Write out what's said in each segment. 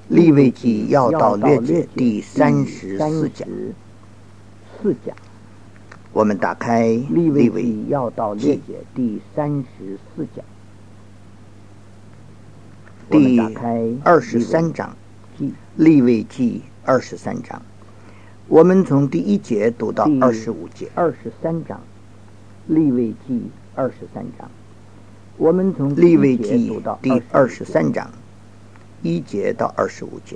利未记要道略解第34讲。我们打开利未记要道略解第34讲。 第23章，利未记23章，我们从第1节读到25节。 23章，利未记23章，我们从利未记第23章1节到25节。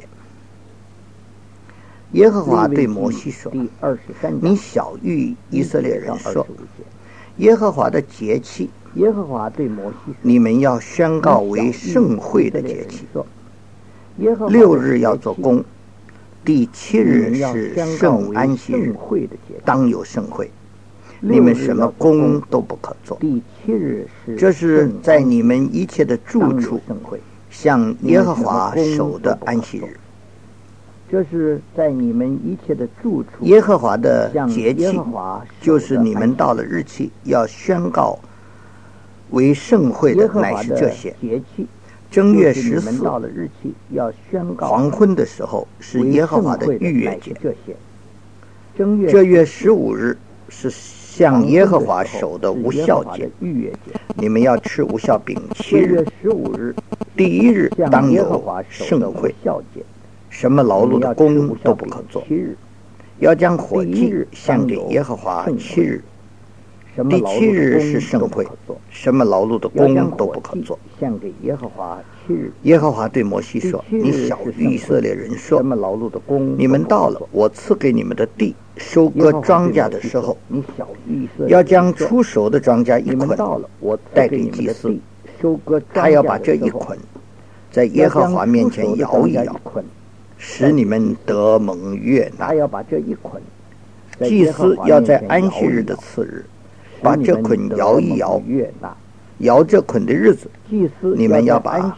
耶和华对摩西说：“你晓谕以色列人说，耶和华的节期， 耶和华对摩西说， 你们要宣告为盛会的节期。6日要做工，第7日是圣安息日，当有盛会。你们什么工都不可做。这是在你们一切的住处向耶和华守的安息日。 这是在你们一切的住处， 耶和华的节期，就是你们到了日期要宣告为盛会的，乃是这些。正月14 到了日期要宣告黄昏的时候是耶和华的逾越节。 这月15日是向耶和华守的无酵节。你们要吃无酵饼7日。第1日当有盛会，什么劳碌的工都不可做，要将火祭献给耶和华7日。第7日是盛会，什么劳碌的工都不可做。耶和华对摩西说：“你晓谕以色列人说，你们到了我赐给你们的地，收割庄稼的时候，要将初熟的庄稼一捆带给祭司，他要把这一捆在耶和华面前摇一摇，使你们得蒙悦纳。祭司要在安息日的次日把这捆摇一摇，摇这捆的日子，你们要把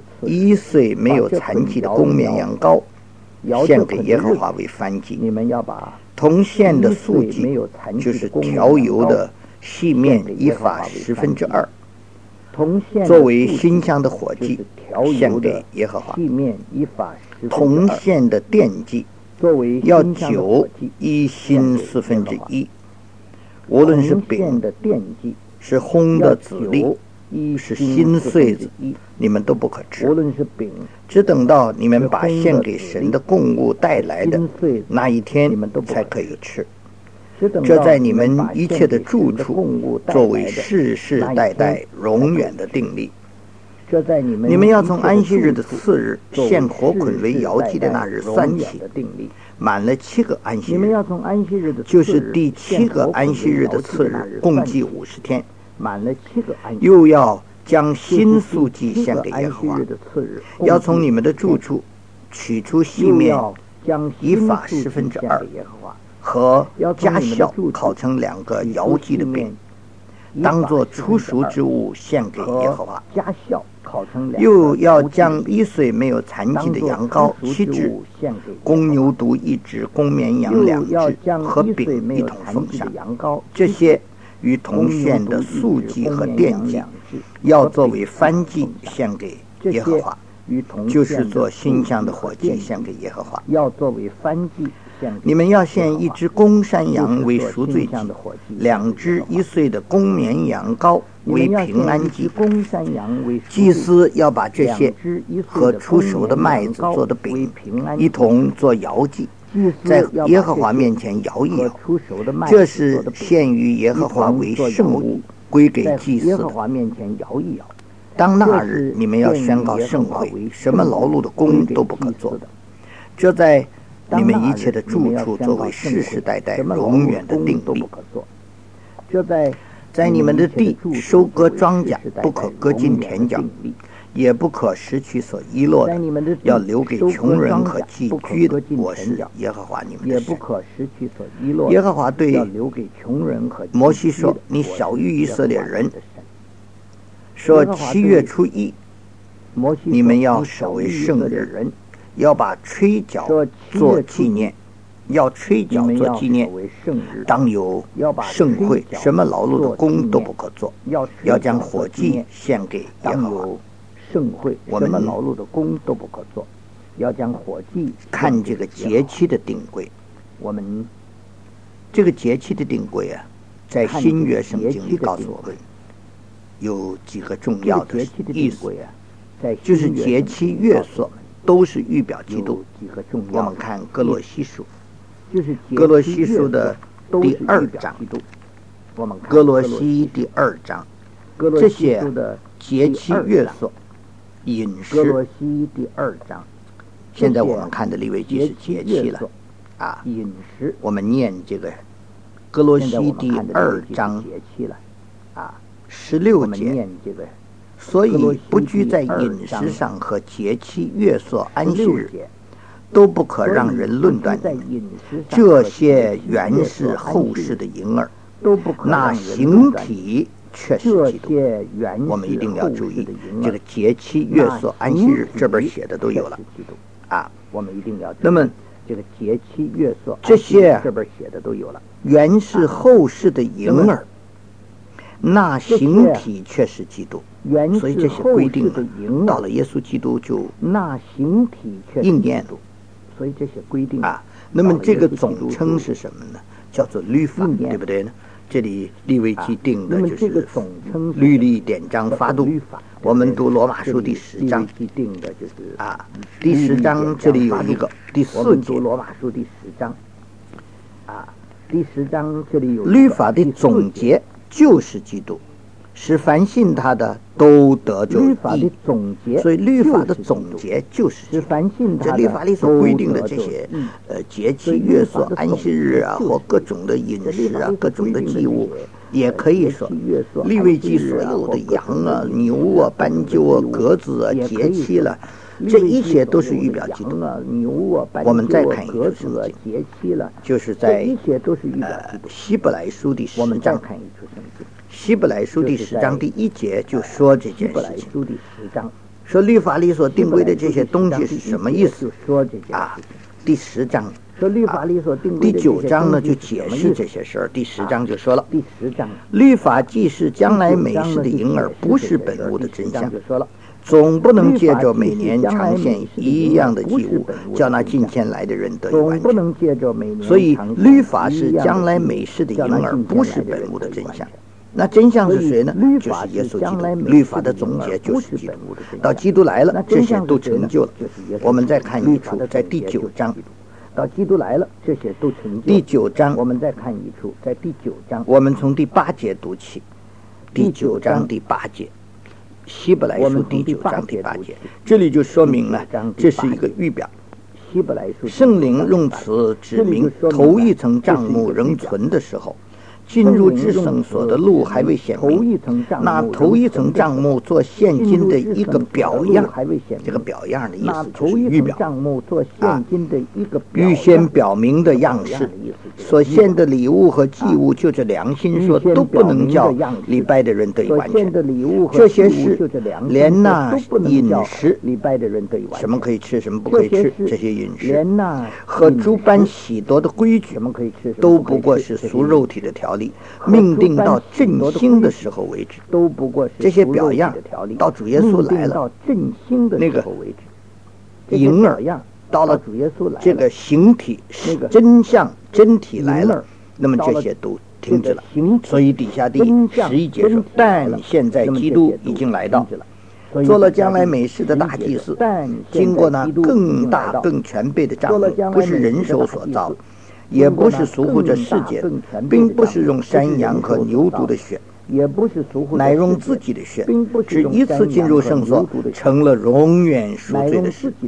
1岁没有残疾的公绵羊羔献给耶和华为燔祭。同献的素祭就是调油的细面1法2/10，作为馨香的火祭献给耶和华。同献的奠祭要酒1新1/4，无论是饼是烘的子粒是新穗子，你们都不可吃，只等到你们把献给神的供物带来的那一天才可以吃。这在你们一切的住处作为世世代代永远的定例。你们要从安息日的次日献火捆为摇祭的那日算起，满了7个安息日，就是第7个安息日的次日，共计50天。又要将新素祭献给耶和华，要从你们的住处取出细面1法2/10和加酵烤成2个摇祭的饼，当作初熟之物献给耶和华。又要将1岁没有残疾的羊羔7只，公牛犊1只，公绵羊2只，和饼一同奉上。这些与同献的素祭和奠祭，要作为燔祭献给耶和华，就是做馨香的火祭献给耶和华。你们要献1只公山羊为赎罪祭，2只1岁的公绵羊羔为平安祭。祭司要把这些和出熟的麦子做的饼一同做摇祭，在耶和华面前摇一摇，这是献于耶和华为圣物，归给祭司的。当那日你们要宣告盛会，什么劳碌的工都不可做，这在你们一切的住处作为世世代代永远的定例。在你们的地收割庄稼，不可割尽田角，也不可拾取所遗落的，要留给穷人和寄居的。我是耶和华你们的神。耶和华对摩西说：“你晓谕以色列人说，7月初1，你们要守为圣日，要把吹角做纪念，当有盛会，什么劳碌的工都不可做，要将火祭献给耶和华。我们要将火祭看这个节期的定规。 我们这个节期的定规啊，在新约圣经里告诉我们有几个重要的意思，就是节期月朔都是预表基督。我们看哥罗西书，哥罗西书的第2章，哥罗西第2章，这些节期月朔饮食。 哥罗西第2章， 现在我们看的利未记是节期了啊。 饮食， 我们念这个哥罗西第2章16节，所以不拘在饮食上和节期月朔安息日，都不可让人论断你。这些原是后世的婴儿，那形体却是基督。我们一定要注意，这个节期月朔安息日这本写的都有了啊。 我们一定要那么这个节期月朔这些这本写的都有了， 原是后世的婴儿，那形体却是基督。所以这些规定到了耶稣基督就那形体却应验。 所以这些规定啊，那么这个总称是什么呢？叫做律法，对不对呢？这里利未记定的就是律例典章法度。我们读罗马书第10章定的就是第10章这里有一个第4节， 罗马书第10章第10章这里有律法的总结就是基督，使凡信他的都得着律法的总结， 所以律法的总结就是使凡信他的这律法里所规定的这些节期月朔安息日啊，或各种的饮食啊，各种的祭物，也可以说利未记所有的羊啊、牛啊、斑鸠啊、鸽子啊、节期了，这一切都是预表基督。我们再看一处圣经，就是在希伯来书第10章。希伯来书第10章第1节就说这件事情，说律法里所定规的这些东西是什么意思啊？第10章第9章呢就解释这些事儿。第10章就说了，律法既是将来美事的婴儿，不是本物的真相，总不能借着每年常献一样的祭物，叫那进前来的人得以完全。所以律法是将来美事的婴儿，不是本物的真相。那真相是谁呢？就是耶稣基督。律法的总结就是基督。到基督来了，这些都成就了。我们再看一处，在第9章。 到基督来了，这些都成就。 第9章， 我们再看一处，在第9章， 我们从第8节读起。第9章第8节，希伯来书第9章第8节，这里就说明了，这是一个预表。圣灵用词指明头一层帐幕仍存的时候，进入至圣所的路还未显明，那头一层帐幕做现今的一个表样，这个表样的意思就是预表预先表明的样式。所献的礼物和祭物，就这良心说，都不能叫礼拜的人得以完全。这些事连那饮食，什么可以吃，什么不可以吃，这些饮食和诸般喜多的规矩，都不过是属肉体的条例，命定到振兴的时候为止。这些表样到主耶稣来了，那个婴儿到了这个形体真相真体来了，那么这些都停止了。所以底下第11节说，但现在基督已经来到，做了将来美事的大祭司，经过那更大更全备的帐幕，不是人手所造，也不是属乎这世界，并不是用山羊和牛犊的血，乃用自己的血，只一次进入圣所，成了永远赎罪的事。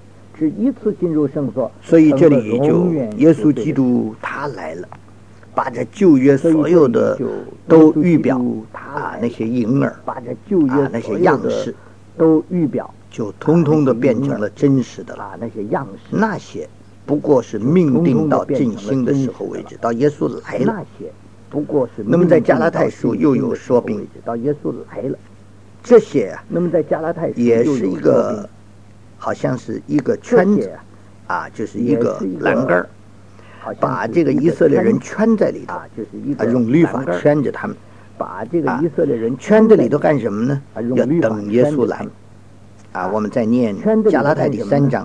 所以这里就耶稣基督他来了，把这旧约所有的都预表那些婴儿那些样式都预表， 就通通的变成了真实的了。那些不过是命定到振兴的时候为止，到耶稣来了。那么在加拉太书又有说明， 到耶稣来了， 这些那么在加拉太书也是一个好像是一个圈子就是一个栏杆，把这个以色列人圈在里头，用律法圈着他们， 把这个以色列人圈在里头干什么呢？要等耶稣来。 我们再念加拉太第3章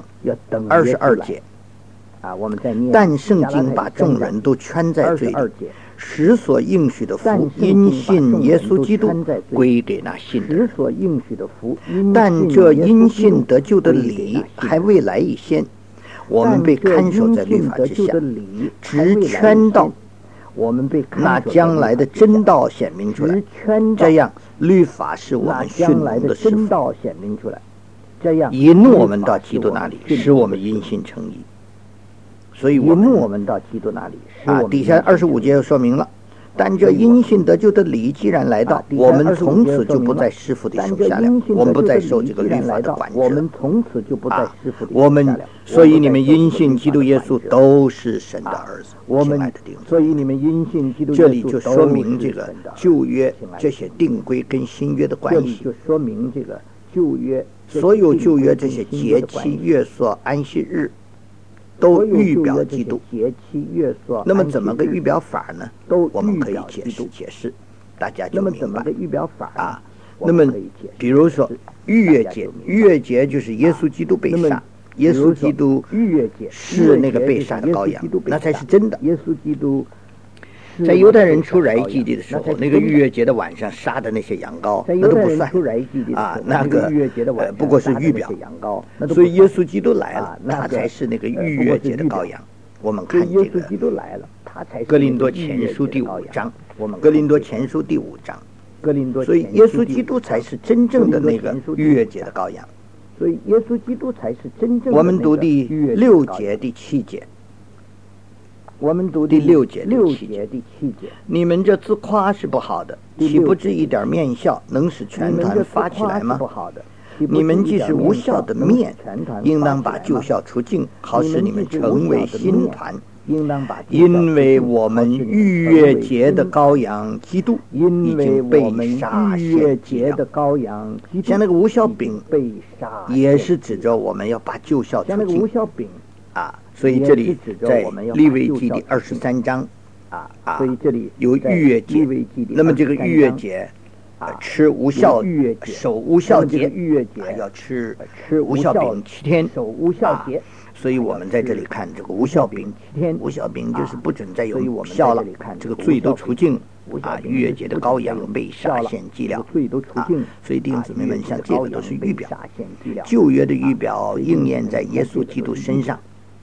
22节。 我们再念。 但圣经把众人都圈在罪里，使所应许的福因信耶稣基督归给那信的。但这因信得救的理还未来以先，我们被看守在律法之下，直圈到那将来的真道显明出来。这样，律法是我们驯服的师傅，引我们到基督那里，使我们因信称义。所以我们到基督那里， 底下25节又说明了，但这因信得救的理既然来到，我们从此就不在师傅的手下了，我们不再受这个律法的管制了。我们所以你们因信基督耶稣都是神的儿子。亲爱的弟兄， 所以你们因信基督耶稣， 这里就说明这个旧约这些定规跟新约的关系。 就说明这个旧约所有旧约这些节期、月朔、安息日，都预表基督。那么怎么个预表法呢？我们可以解释，大家就明白啊。那么比如说逾越节，逾越节就是耶稣基督被杀，耶稣基督是那个被杀的羔羊，那才是真的。 耶稣基督在犹太人出埃及地的时候，那个逾越节的晚上杀的那些羊羔，那都不算那个不过是预表。所以耶稣基督来了，他才是那个逾越节的羔羊。我们看这个哥林多前书第5章，哥林多前书第5章，所以耶稣基督才是真正的那个逾越节的羔羊。 所以耶稣基督才是真正的。 我们读第6节、第7节。 我们读第6节、第7 节。 你们这自夸是不好的，岂不知一点面笑能使全团发起来吗？你们既是无效的面，应当把旧效除尽，好使你们成为新团。因为我们逾越节的羔羊基督已经被杀献祭了。像那个无效饼也是指着我们要把旧效除尽所以这里在利未记第23章有逾越节。那么这个逾越节吃无效守无效节要吃无效饼7天守无效节。 所以我们在这里看这个无效饼，无效饼就是不准再有效了，这个罪都除尽逾越节的羔羊被杀献祭了所以弟兄姊妹们，像这个都是预表，旧约的预表应验在耶稣基督身上。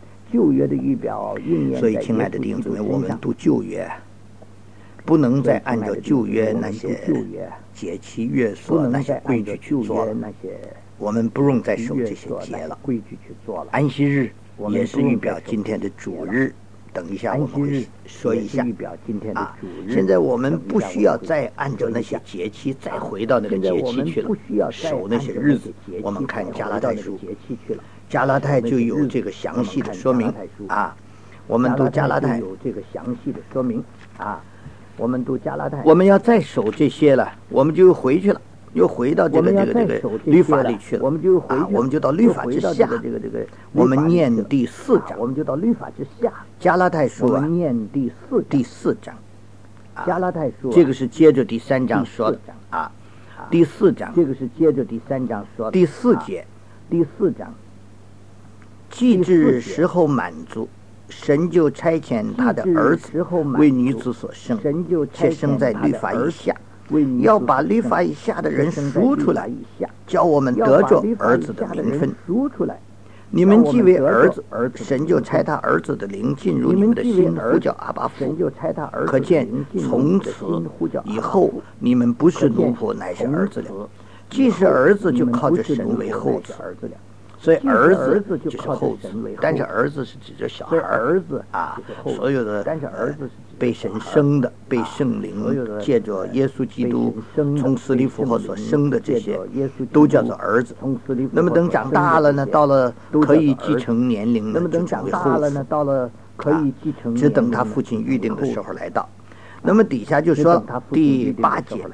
所以亲爱的弟兄姊妹，我们读旧约不能再按照旧约那些节期月朔那些规矩去做了，我们不用再守这些节了。安息日也是预表今天的主日，等一下我们会说一下现在我们不需要再按照那些节期再回到那个节期去了，守那些日子。我们看加拉太书，加拉太就有这个详细的说明我们读加拉太有这个详细的说明我们读加拉太，我们要再守这些了，我们就回去了，又回到这个律法里去了。我们就到律法之下。我们念第4章，我们就到律法之下。加拉太书念第4章。加拉太书这个是接着第3章说的第4章这个是接着第3章说的第4节。第4章，既至时候满足，神就差遣他的儿子为女子所生，且生在律法以下，要把律法以下的人赎出来，叫我们得着儿子的名分。你们既为儿子，神就差他儿子的灵进入你们的心，呼叫阿爸父。可见从此以后，你们不是奴仆，乃是儿子了。既是儿子，就靠着神为后子。所以儿子就是后子，但是儿子是指着小孩所有的被神生的、被圣灵借着耶稣基督从死里复活所生的这些，都叫做儿子。那么等长大了呢，到了可以继承年龄呢，就成为后子。只等他父亲预定的时候来到。那么底下就说第8节，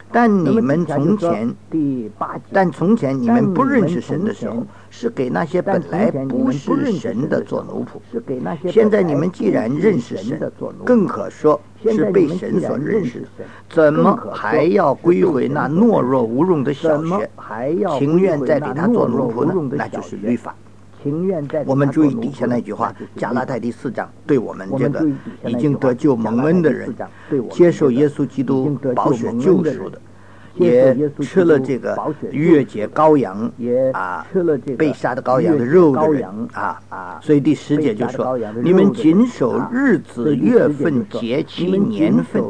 但你们从前， 第8节， 但从前你们不认识神的时候，是给那些本来不是神的做奴仆。现在你们既然认识神，更可说是被神所认识的，怎么还要归回那懦弱无用的小学，情愿再给他做奴仆呢？那就是律法。我们注意底下那句话，加拉太第4章，对我们这个已经得救蒙恩的人，接受耶稣基督宝血救赎的，也吃了这个逾越节羔羊被杀的羔羊的肉的人所以第10节就说：你们谨守日子、月份、节期、年份。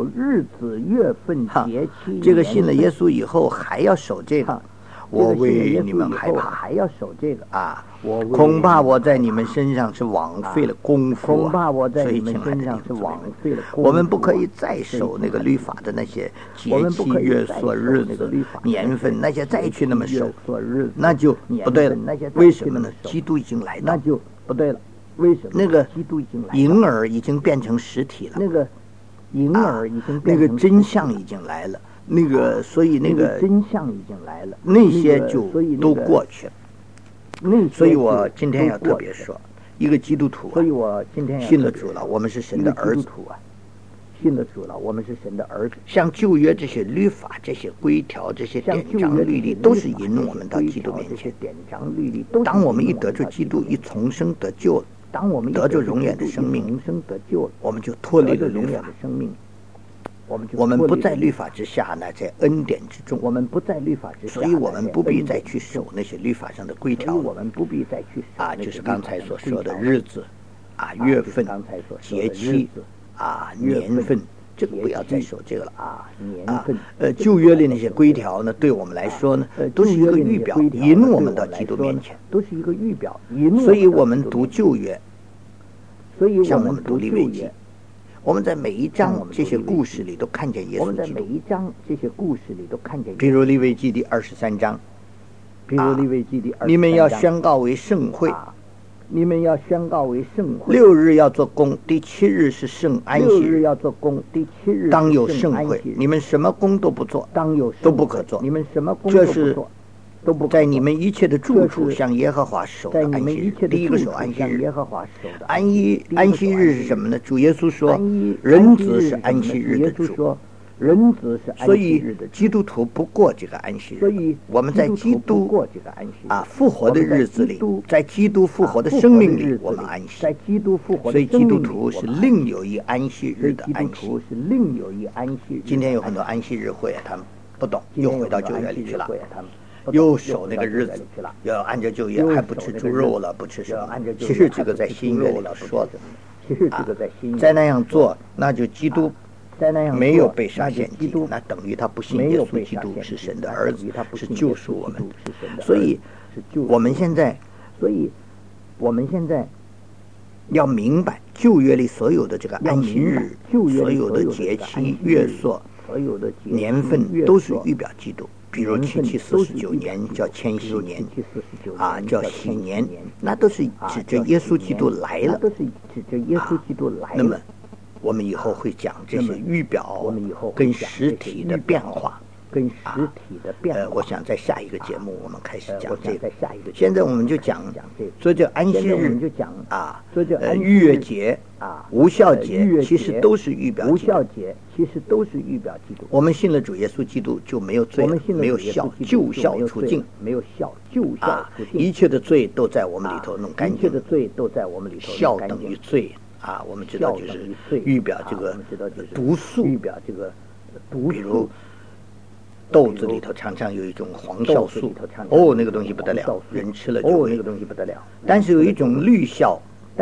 这个信了耶稣以后还要守这个，我为你们害怕， 还要守这个恐怕我在你们身上是枉费了功夫所以亲爱的弟兄姊妹，我们不可以再守那个律法的那些节期、月朔、日子、年份，那些再去那么守，那就不对了。为什么呢？基督已经来到， 那就不对了。为什么？ 那个婴儿已经变成实体了， 那个婴儿已经那个真相已经来了，所以那个真相已经来了， 那些就都过去了。所以我今天要特别说，一个基督徒信了主了，我们是神的儿子信了主了，我们是神的儿子。 像旧约这些律法、这些规条、这些典章律例，都是引我们到基督面前。当我们一得着基督，一重生得救了，得着永远的生命，我们就脱离了律法。我们不在律法之下呢，在恩典之中。所以我们不必再去守那些律法上的规条。就是刚才所说的日子月份、节期年份，这个不要再守这个了旧约里那些规条呢，对我们来说呢，都是一个预表，引我们到基督面前。所以我们读旧约，像我们读利未记，我们在每一章这些故事里都看见耶稣基督。比如利未记第23章，你们要宣告为圣会，6日要做工，第7日是圣安息日，当有圣会，你们什么工都不做，都不可做。这是在你们一切的住处向耶和华守的安息日。第一个守安息日。安息日是什么呢？主耶稣说，人子是安息日的主。所以基督徒不过这个安息日。我们在基督复活的日子里，在基督复活的生命里，我们安息。所以基督徒是另有一安息日的安息。今天有很多安息日会，他们不懂，又回到旧约里去了，又守那个日子，要按照旧约，还不吃猪肉了，不吃什么。其实这个在新约里头说的，再那样做，那就基督没有被杀献祭，那等于他不信耶稣基督是神的儿子，是救赎我们。所以我们现在要明白旧约里所有的这个安息日，所有的节期、月朔、年份都是预表基督。比如7749年叫千禧年叫喜年，那都是指着耶稣基督来了。那么我们以后会讲这些预表跟实体的变化。我想在下一个节目我们开始讲这个。现在我们就讲，所以这安息日逾越节无酵节，其实都是预表基督。我们信了主耶稣基督就没有罪，没有酵，救酵除尽，一切的罪都在我们里头弄干净。酵等于罪我们知道就是预表这个毒素，比如豆子里头常常有一种黄酵素，那个东西不得了，人吃了就会。但是有一种绿酵，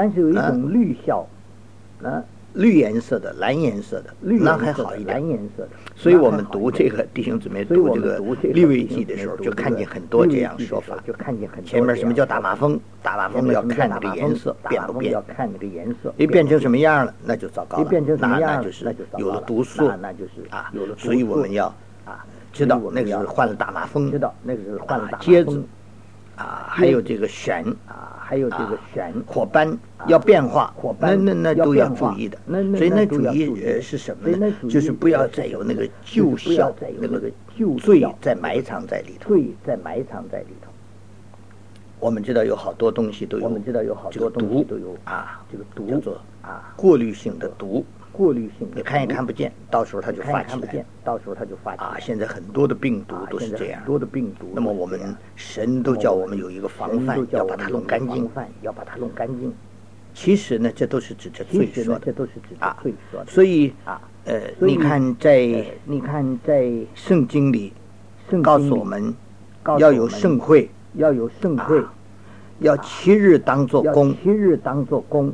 绿颜色的、蓝颜色的，那还好一点。所以我们读这个弟兄姊妹读这个利未记的时候，就看见很多这样说法。前面什么叫打麻风？打麻风要看那个颜色变不变，一变成什么样了，那就糟糕了，那就是有了毒素所以我们要知道那个是患了大麻风，疖子还有这个选伙伴要变化，那都要注意的。所以那主义是什么呢？就是不要再有那个旧效，那个罪在埋藏在里头。我们知道有好多东西都有这个毒叫做过滤性的毒。你看也看不见，到时候它就发起来。现在很多的病毒都是这样。那么我们神都叫我们有一个防范，要把它弄干净。其实呢，这都是指着罪说的所以你看在圣经里告诉我们要有盛会，要7日当作工，6日当作工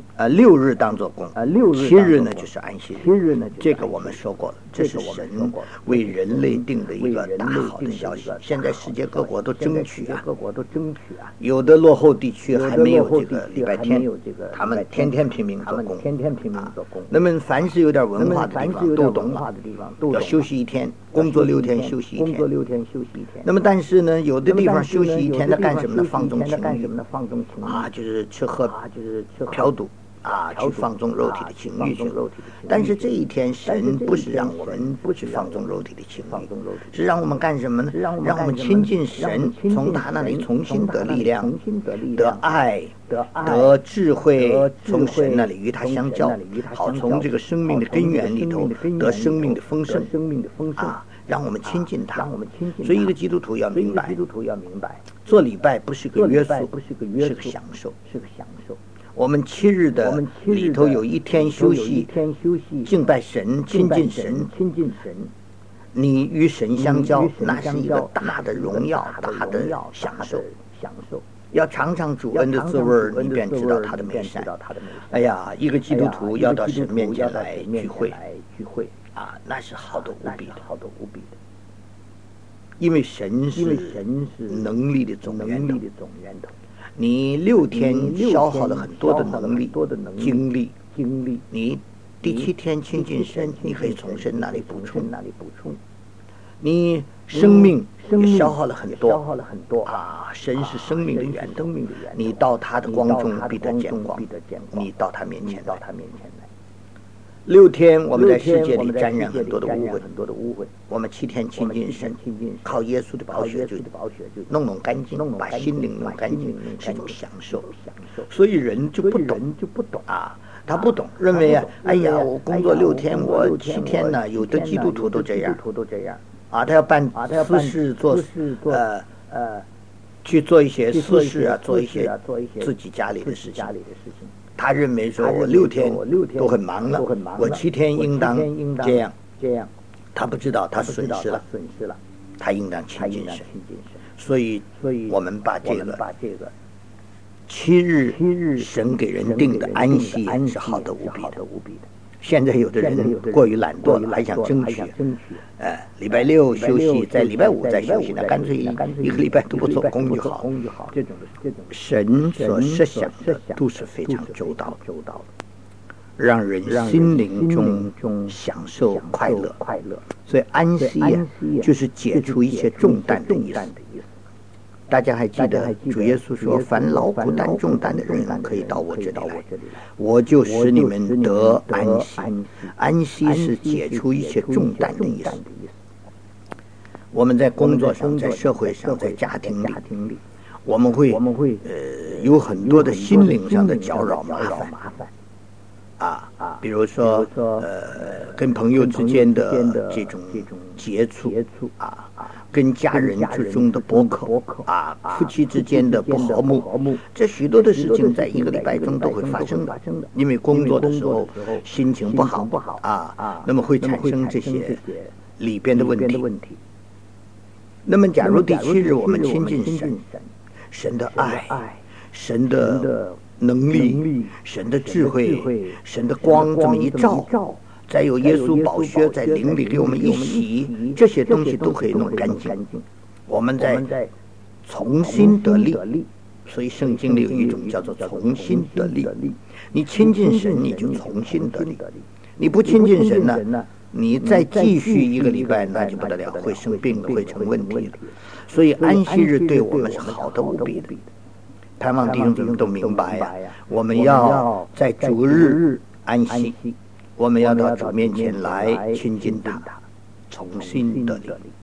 ，7日呢就是安息日。这个我们说过了，这是神为人类定的一个大好的消息。现在世界各国都争取有的落后地区还没有这个礼拜天，他们天天拼命做工。那么凡是有点文化的地方都懂了，要休息1天，工作6天，休息1天。那么但是呢，有的地方休息1天，他干什么呢？放纵情欲。就是吃喝嫖赌去放纵肉体的情欲去。但是这一天神不是让我们不去放纵肉体的情欲，是让我们干什么呢？让我们亲近神，从他那里重新得力量，得爱，得智慧，从神那里与他相交，好从这个生命的根源里头得生命的丰盛让我们亲近他。所以一个基督徒要明白，做礼拜不是个约束，是个享受。我们7日的里头有1天休息，敬拜神，亲近神。你与神相交，那是一个大的荣耀，大的享受。要尝尝主恩的滋味，你便知道他的美善。哎呀，一个基督徒要到神面前来聚会那是好的无比的。因为神是能力的总源头。你6天消耗了很多的能力、精力，你第7天亲近神，你可以从神那里补充。你生命也消耗了很多神是生命的源头，你到他的光中必得见光，你到他面前来。6天我们在世界里沾染很多的污秽，我们7天亲近神，靠耶稣的宝血就弄干净，把心灵弄干净，是一种享受。所以人就不懂他不懂，认为哎呀，我工作6天，我7天呢，有的基督徒都这样他要办私事去做一些私事做一些自己家里的事情。他认为说我6天都很忙了，我7天应当这样。他不知道他损失了，他应当亲近神。所以我们把这个7日神给人定的安息是好的无比的。现在有的人过于懒惰了，还想争取礼拜6休息，在礼拜5再休息，那干脆一个礼拜都不做工就好。神所设想的都是非常周到的，让人心灵中享受快乐。所以安息就是解除一切重担的意思。大家还记得主耶稣说，凡劳苦担重担的人可以到我这里来，我就使你们得安息。安息是解除一切重担的意思。我们在工作上，在社会上，在家庭里，我们会有很多的心灵上的搅扰麻烦比如说跟朋友之间的这种接触跟家人之中的不和夫妻之间的不和睦，这许多的事情在一个礼拜中都会发生的。因为工作的时候心情不好那么会产生这些里边的问题。那么假如第7日我们亲近神，神的爱，神的能力，神的智慧，神的光这么一照，再有耶稣宝血在灵里给我们一洗，这些东西都可以弄干净，我们再重新得力。所以圣经里有一种叫做重新得力。你亲近神，你就重新得力；你不亲近神呢， 你再继续一个礼拜，那就不得了，会生病了，会成问题了。所以安息日对我们是好的无比的。盼望弟兄姊妹都明白呀，我们要在主日安息，我们要到主面前来亲近他，重新得力。